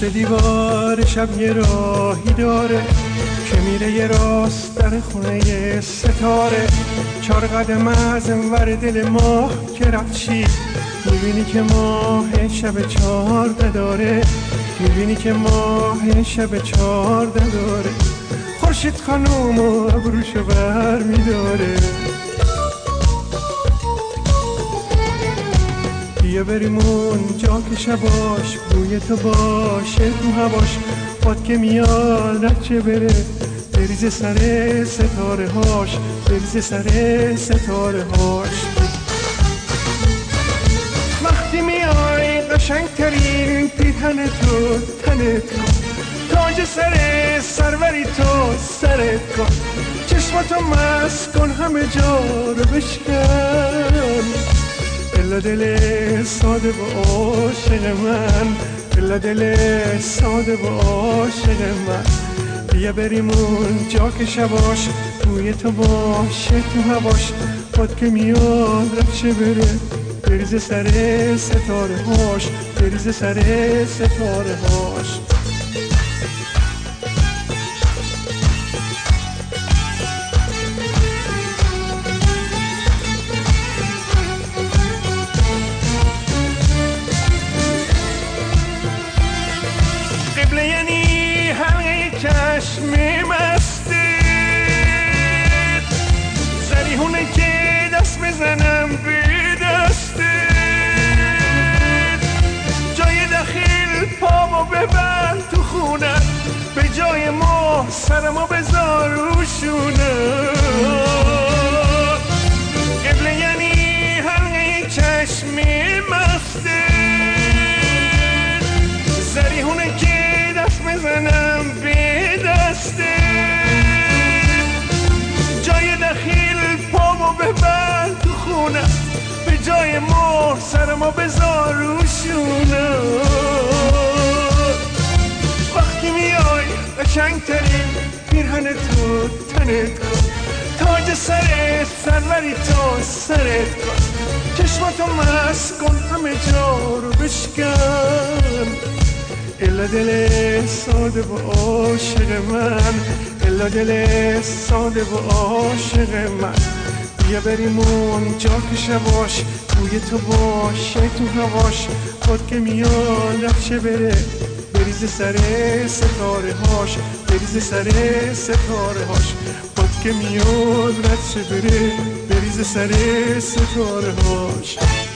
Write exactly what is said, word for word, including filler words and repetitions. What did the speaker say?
پشت دیوار شب یه راهی داره که میره یه راست در خونه یه ستاره. چار قدم از انور دل ماه که رفت چی میبینی که ماه شب چارده داره. میبینی که ماه شب چارده داره. خورشید خانوم و ابروشو بر میداره. بیا بریم اونجا که شباش بوی تو باشه تو هواش. باد که میاد رچه بره بریز سر ستاره هاش، بریز سر ستاره هاش. وقتی میای قشنگ ترین پیرهن تو تنت کن، تاج سر سروری تو سرت کن. چشماتو مست کن همه جا رو بشکن. الا دل ساده و عاشق من، الا دل ساده و عاشق من. بیا بریم اونجا که شباش بوی تو باشه تو هواش. باد که میاد رفشه بره بریز سر ستاره هاش، بریز سر ستاره هاش. قبله یعنی حلقه چشم مستت، زریحونه که دست بزنم به دستت. جای دخیل پامو ببر تو خونت، به جای ما سرمو بذار روشونت. قبله یعنی حلقه چشم مستت، زریحونه که دست بزنم به دستت. جای دخیل پامو ببر تو خونم، به جای مهر سرمو بذار روشونم. وقتی میای قشنگ ترین پیرهن تو تنت کن، تاج سر سروری تو سرت کن. چشماتو مست کن همه جا رو بشکن. الا دل ساده و عاشق من، الا دل ساده و عاشق من. بیا بریم اونجا که شباش بوی تو باشه تو هواش. باد که میاد رفشه بره بریز سر ستاره هاش، بریز سر ستاره هاش. باد که میاد رفشه بره بریز سر ستاره هاش.